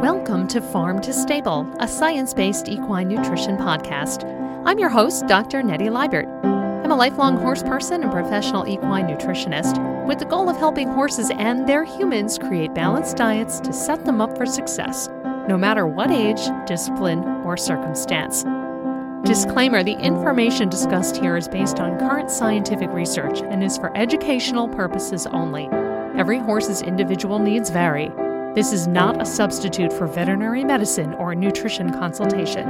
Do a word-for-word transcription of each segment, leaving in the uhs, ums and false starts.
Welcome to Farm to Stable, a science-based equine nutrition podcast. I'm your host, Doctor Nettie Liebert. I'm a lifelong horse person and professional equine nutritionist with the goal of helping horses and their humans create balanced diets to set them up for success, no matter what age, discipline, or circumstance. Disclaimer, the information discussed here is based on current scientific research and is for educational purposes only. Every horse's individual needs vary. This is not a substitute for veterinary medicine or nutrition consultation.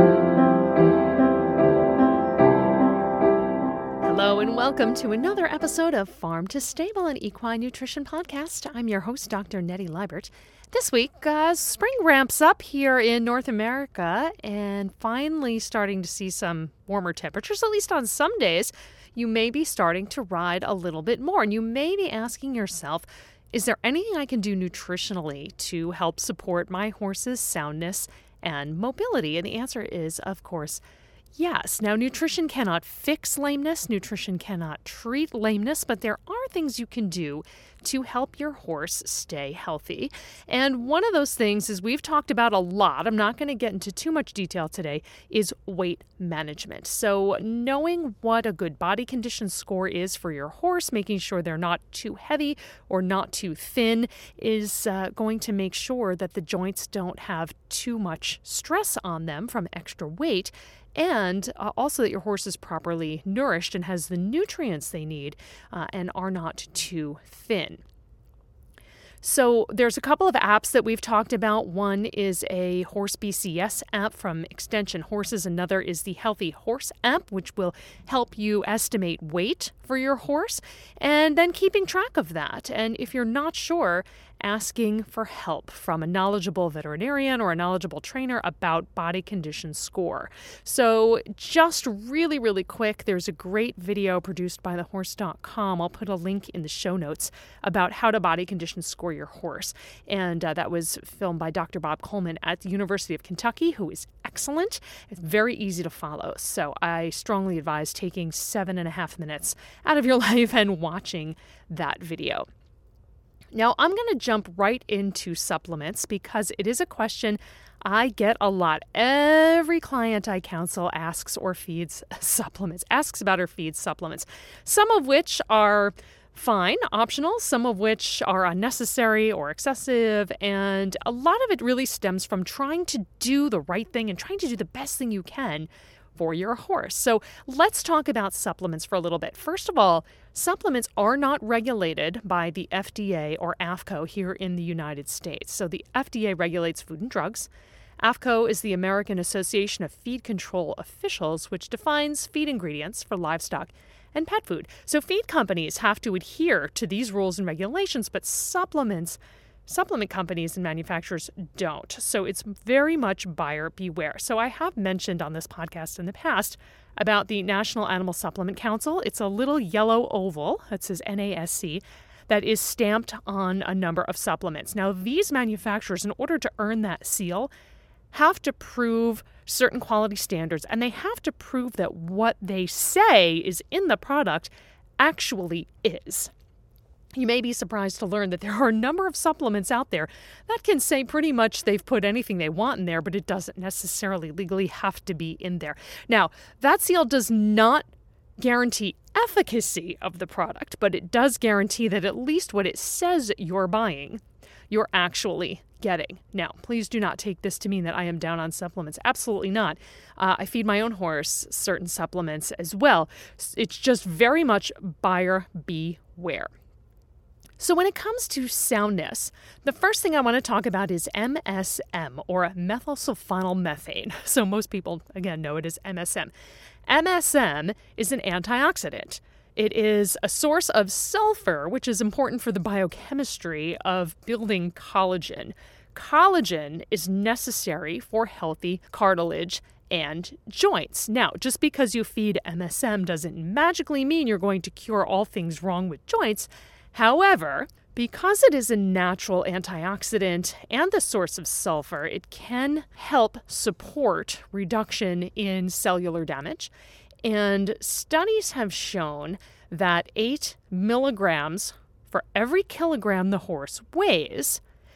Hello and welcome to another episode of Farm to Stable, an equine nutrition podcast. I'm your host, Doctor Nettie Liebert. This week, uh, spring ramps up here in North America and finally starting to see some warmer temperatures, at least on some days. You may be starting to ride a little bit more, and you may be asking yourself, is there anything I can do nutritionally to help support my horse's soundness and mobility? And the answer is, of course, yes. Now, nutrition cannot fix lameness. Nutrition cannot treat lameness, but there are things you can do to help your horse stay healthy. And one of those things, is we've talked about a lot, I'm not going to get into too much detail today, is weight management. So knowing what a good body condition score is for your horse, making sure they're not too heavy or not too thin, is uh, going to make sure that the joints don't have too much stress on them from extra weight, and uh, also that your horse is properly nourished and has the nutrients they need uh, and are not too thin. So there's a couple of apps that we've talked about. One is a Horse B C S app from Extension Horses. Another is the Healthy Horse app, which will help you estimate weight for your horse and then keeping track of that. And if you're not sure, asking for help from a knowledgeable veterinarian or a knowledgeable trainer about body condition score. So just really, really quick, there's a great video produced by the horse dot com. I'll put a link in the show notes about how to body condition score your horse. And uh, that was filmed by Doctor Bob Coleman at the University of Kentucky, who is excellent. It's very easy to follow. So I strongly advise taking seven and a half minutes out of your life and watching that video. Now, I'm going to jump right into supplements because it is a question I get a lot. Every client I counsel asks or feeds supplements, asks about or feeds supplements, some of which are fine, optional, some of which are unnecessary or excessive, and a lot of it really stems from trying to do the right thing and trying to do the best thing you can for your horse. So let's talk about supplements for a little bit. First of all, supplements are not regulated by the F D A or A F C O here in the United States. So the F D A regulates food and drugs. A F C O is the American Association of Feed Control Officials, which defines feed ingredients for livestock and pet food. So feed companies have to adhere to these rules and regulations, but supplements Supplement companies and manufacturers don't. So it's very much buyer beware. So I have mentioned on this podcast in the past about the National Animal Supplement Council. It's a little yellow oval that says N A S C that is stamped on a number of supplements. Now, these manufacturers, in order to earn that seal, have to prove certain quality standards, and they have to prove that what they say is in the product actually is. You may be surprised to learn that there are a number of supplements out there that can say pretty much they've put anything they want in there, but it doesn't necessarily legally have to be in there. Now, that seal does not guarantee efficacy of the product, but it does guarantee that at least what it says you're buying, you're actually getting. Now, please do not take this to mean that I am down on supplements. Absolutely not. Uh, I feed my own horse certain supplements as well. It's just very much buyer beware. So when it comes to soundness, the first thing I want to talk about is M S M, or methylsulfonylmethane. So most people, again, know it as M S M. M S M is an antioxidant. It is a source of sulfur, which is important for the biochemistry of building collagen. Collagen is necessary for healthy cartilage and joints. Now, just because you feed M S M doesn't magically mean you're going to cure all things wrong with joints. However, because it is a natural antioxidant and the source of sulfur, it can help support reduction in cellular damage. And studies have shown that eight milligrams for every kilogram the horse weighs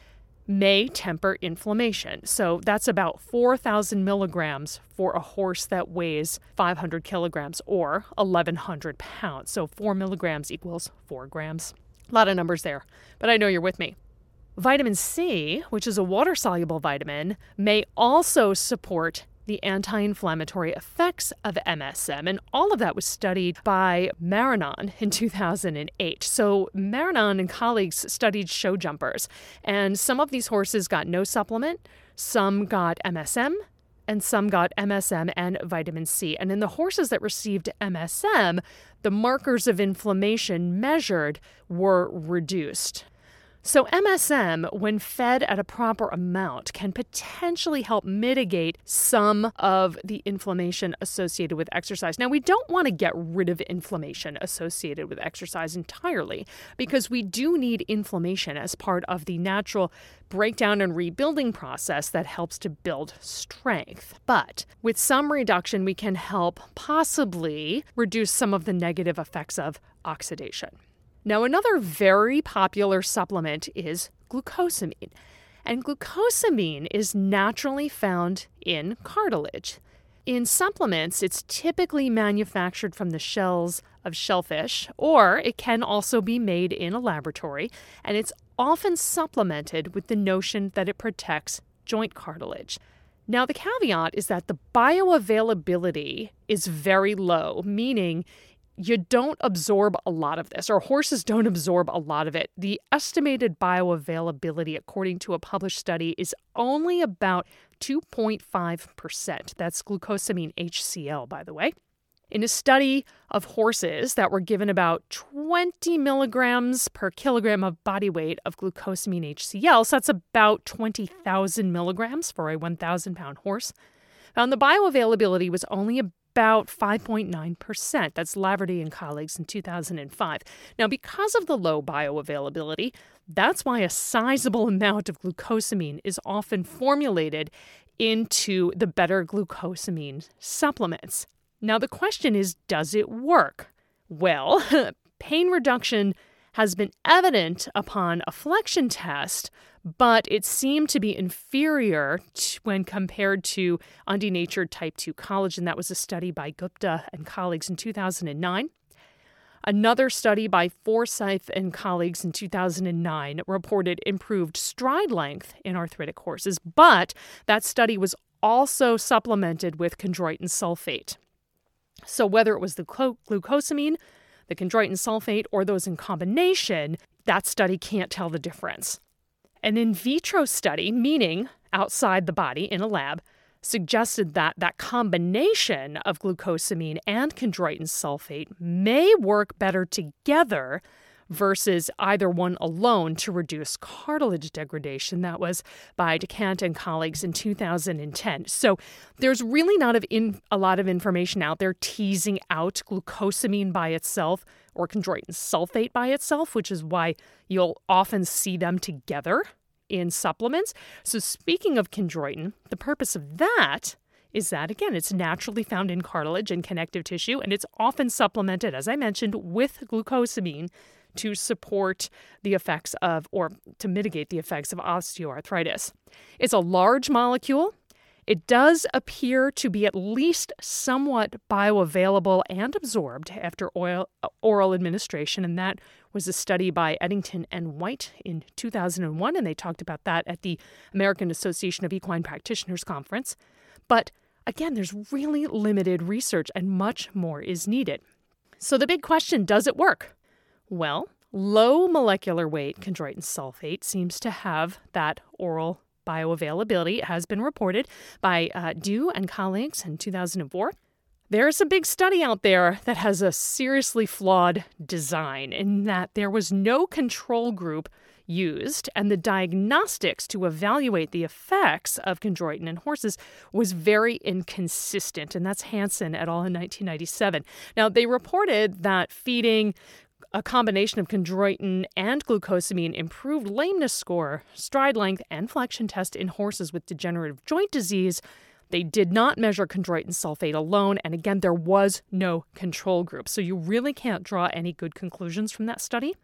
may temper inflammation. So that's about four thousand milligrams for a horse that weighs five hundred kilograms or eleven hundred pounds. So four milligrams equals four grams. A lot of numbers there, but I know you're with me. Vitamin C, which is a water-soluble vitamin, may also support the anti-inflammatory effects of M S M. And all of that was studied by Marinon in two thousand eight. So Marinon and colleagues studied show jumpers, and some of these horses got no supplement, some got M S M, and some got M S M and vitamin C. And in the horses that received M S M, the markers of inflammation measured were reduced. So M S M, when fed at a proper amount, can potentially help mitigate some of the inflammation associated with exercise. Now, we don't want to get rid of inflammation associated with exercise entirely, because we do need inflammation as part of the natural breakdown and rebuilding process that helps to build strength. But with some reduction, we can help possibly reduce some of the negative effects of oxidation. Now, another very popular supplement is glucosamine. And glucosamine is naturally found in cartilage. In supplements, it's typically manufactured from the shells of shellfish, or it can also be made in a laboratory, and it's often supplemented with the notion that it protects joint cartilage. Now, the caveat is that the bioavailability is very low, meaning you don't absorb a lot of this, or horses don't absorb a lot of it. The estimated bioavailability, according to a published study, is only about two point five percent. That's glucosamine H C l, by the way. In a study of horses that were given about twenty milligrams per kilogram of body weight of glucosamine H C l, so that's about twenty thousand milligrams for a one thousand pound horse, found the bioavailability was only about about five point nine percent. That's Laverty and colleagues in two thousand five. Now, because of the low bioavailability, that's why a sizable amount of glucosamine is often formulated into the better glucosamine supplements. Now, the question is, does it work? Well, pain reduction has been evident upon a flexion test, but it seemed to be inferior to, when compared to undenatured type two collagen. That was a study by Gupta and colleagues in two thousand nine. Another study by Forsyth and colleagues in two thousand nine reported improved stride length in arthritic horses, but that study was also supplemented with chondroitin sulfate. So whether it was the glu- glucosamine, the chondroitin sulfate, or those in combination, that study can't tell the difference. An in vitro study, meaning outside the body in a lab, suggested that that combination of glucosamine and chondroitin sulfate may work better together versus either one alone to reduce cartilage degradation. That was by DeCant and colleagues in two thousand ten. So there's really not of in, a lot of information out there teasing out glucosamine by itself or chondroitin sulfate by itself, which is why you'll often see them together in supplements. So speaking of chondroitin, the purpose of that is that, again, it's naturally found in cartilage and connective tissue, and it's often supplemented, as I mentioned, with glucosamine to support the effects of, or to mitigate the effects of osteoarthritis. It's a large molecule. It does appear to be at least somewhat bioavailable and absorbed after oil, oral administration, and that was a study by Eddington and White in two thousand one, and they talked about that at the American Association of Equine Practitioners Conference. But again, there's really limited research and much more is needed. So the big question, does it work? Well, low molecular weight chondroitin sulfate seems to have that oral bioavailability. It has been reported by uh, Dew and colleagues in two thousand four. There's a big study out there that has a seriously flawed design in that there was no control group used, and the diagnostics to evaluate the effects of chondroitin in horses was very inconsistent, and that's Hansen et al. In nineteen ninety-seven. Now, they reported that feeding a combination of chondroitin and glucosamine improved lameness score, stride length, and flexion test in horses with degenerative joint disease. They did not measure chondroitin sulfate alone, and again, there was no control group. So you really can't draw any good conclusions from that study.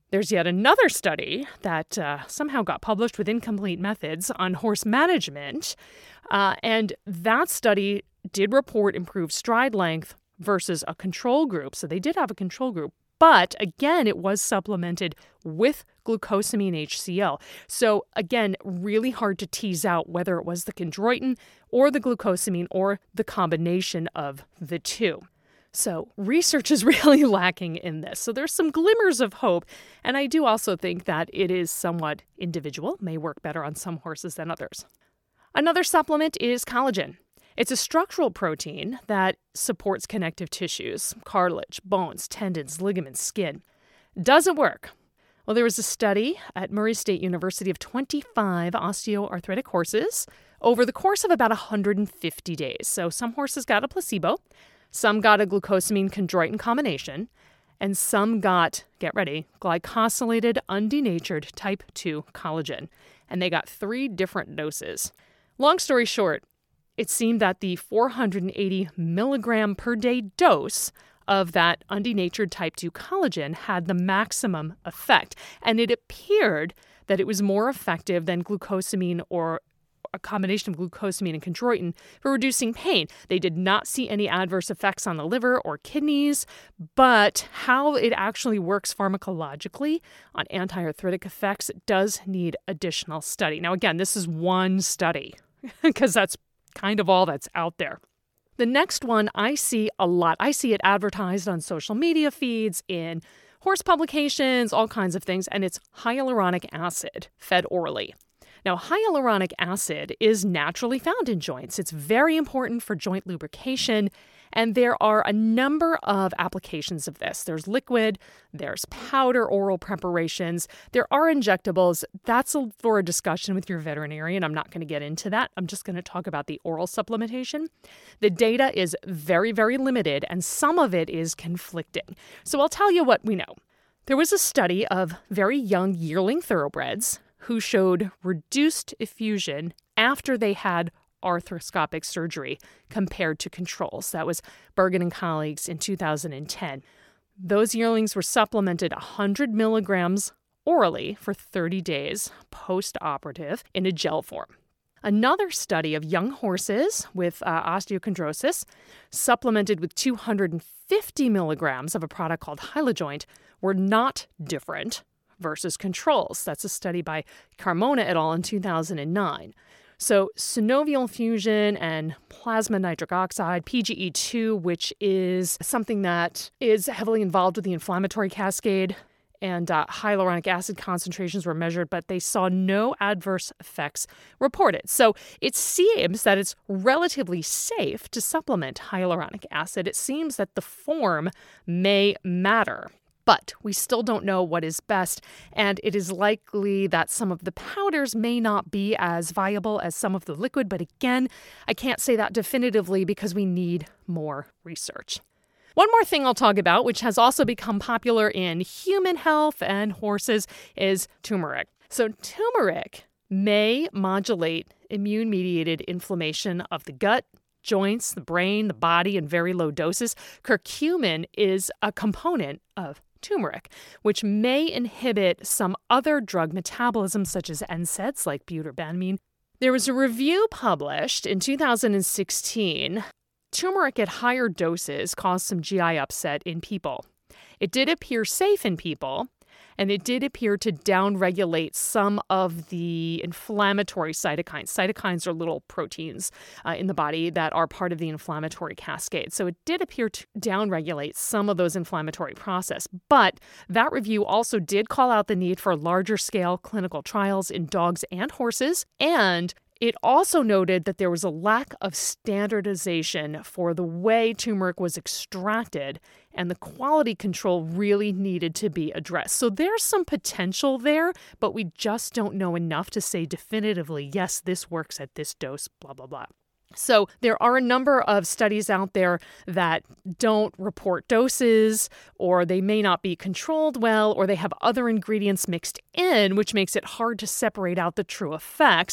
There's yet another study that uh, somehow got published with incomplete methods on horse management, uh, and that study did report improved stride length versus a control group. So they did have a control group, but again, it was supplemented with glucosamine H C L. So again, really hard to tease out whether it was the chondroitin or the glucosamine or the combination of the two. So research is really lacking in this. So there's some glimmers of hope. And I do also think that it is somewhat individual, may work better on some horses than others. Another supplement is collagen. It's a structural protein that supports connective tissues, cartilage, bones, tendons, ligaments, skin. Does it work? Well, there was a study at Murray State University of twenty-five osteoarthritic horses over the course of about one hundred fifty days. So some horses got a placebo, some got a glucosamine chondroitin combination, and some got, get ready, glycosylated undenatured type two collagen. And they got three different doses. Long story short, it seemed that the four hundred eighty milligram per day dose of that undenatured type two collagen had the maximum effect. And it appeared that it was more effective than glucosamine or a combination of glucosamine and chondroitin for reducing pain. They did not see any adverse effects on the liver or kidneys, but how it actually works pharmacologically on anti-arthritic effects does need additional study. Now, again, this is one study because that's kind of all that's out there. The next one I see a lot. I see it advertised on social media feeds, in horse publications, all kinds of things, and it's hyaluronic acid fed orally. Now, hyaluronic acid is naturally found in joints. It's very important for joint lubrication, and there are a number of applications of this. There's liquid, there's powder oral preparations, there are injectables. That's a, for a discussion with your veterinarian. I'm not going to get into that. I'm just going to talk about the oral supplementation. The data is very, very limited, and some of it is conflicting. So I'll tell you what we know. There was a study of very young yearling thoroughbreds who showed reduced effusion after they had arthroscopic surgery compared to controls. That was Bergen and colleagues in two thousand ten. Those yearlings were supplemented one hundred milligrams orally for thirty days post-operative in a gel form. Another study of young horses with uh, osteochondrosis supplemented with two hundred fifty milligrams of a product called Hylajoint were not different versus controls. That's a study by Carmona et al. In two thousand nine. So synovial fusion and plasma nitric oxide, P G E two, which is something that is heavily involved with the inflammatory cascade, and uh, hyaluronic acid concentrations were measured, but they saw no adverse effects reported. So it seems that it's relatively safe to supplement hyaluronic acid. It seems that the form may matter. But we still don't know what is best, and it is likely that some of the powders may not be as viable as some of the liquid. But again, I can't say that definitively because we need more research. One more thing I'll talk about, which has also become popular in human health and horses, is turmeric. So turmeric may modulate immune-mediated inflammation of the gut, joints, the brain, the body in very low doses. Curcumin is a component of turmeric, which may inhibit some other drug metabolism, such as N SAIDs like buterbanamine. There was a review published in two thousand sixteen. Turmeric at higher doses caused some G I upset in people. It did appear safe in people, and it did appear to downregulate some of the inflammatory cytokines. Cytokines are little proteins uh, in the body that are part of the inflammatory cascade. So it did appear to downregulate some of those inflammatory processes. But that review also did call out the need for larger scale clinical trials in dogs and horses, and it also noted that there was a lack of standardization for the way turmeric was extracted, and the quality control really needed to be addressed. So there's some potential there, but we just don't know enough to say definitively, yes, this works at this dose, blah, blah, blah. So there are a number of studies out there that don't report doses, or they may not be controlled well, or they have other ingredients mixed in, which makes it hard to separate out the true effects.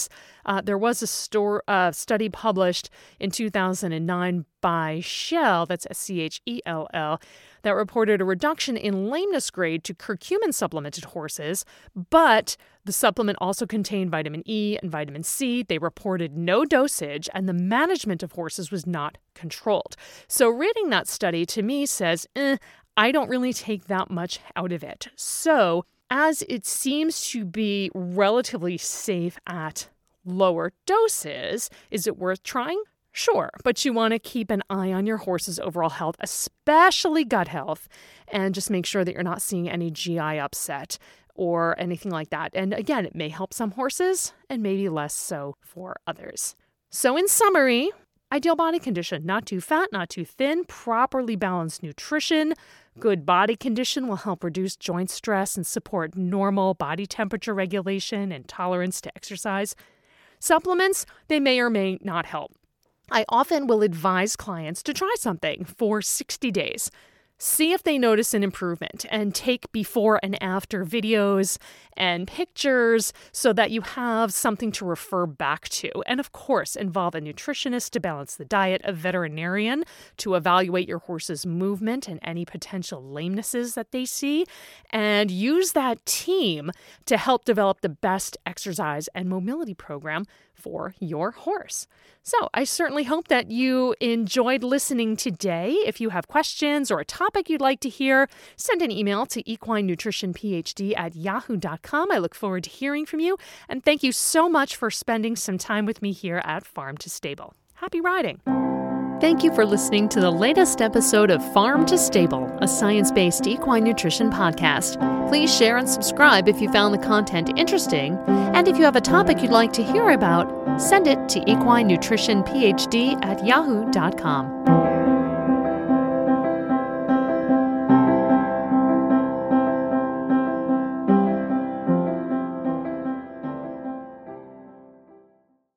Uh, there was a store, uh, study published in two thousand nine by Schell, that's S C H E L L, that reported a reduction in lameness grade to curcumin supplemented horses, but the supplement also contained vitamin E and vitamin C. They reported no dosage, and the management of horses was not controlled. So reading that study to me says, eh, I don't really take that much out of it. So as it seems to be relatively safe at lower doses, is it worth trying? Sure, but you want to keep an eye on your horse's overall health, especially gut health, and just make sure that you're not seeing any G I upset or anything like that. And again, it may help some horses and maybe less so for others. So in summary, ideal body condition, not too fat, not too thin, properly balanced nutrition. Good body condition will help reduce joint stress and support normal body temperature regulation and tolerance to exercise. Supplements, they may or may not help. I often will advise clients to try something for sixty days. See if they notice an improvement and take before and after videos and pictures so that you have something to refer back to. And of course, involve a nutritionist to balance the diet, a veterinarian to evaluate your horse's movement and any potential lamenesses that they see, and use that team to help develop the best exercise and mobility program for your horse. So I certainly hope that you enjoyed listening today. If you have questions or a topic you'd like to hear, send an email to equine nutrition p h d at yahoo dot com. I look forward to hearing from you. And thank you so much for spending some time with me here at Farm to Stable. Happy riding. Thank you for listening to the latest episode of Farm to Stable, a science-based equine nutrition podcast. Please share and subscribe if you found the content interesting. And if you have a topic you'd like to hear about, send it to equine nutrition p h d at yahoo dot com.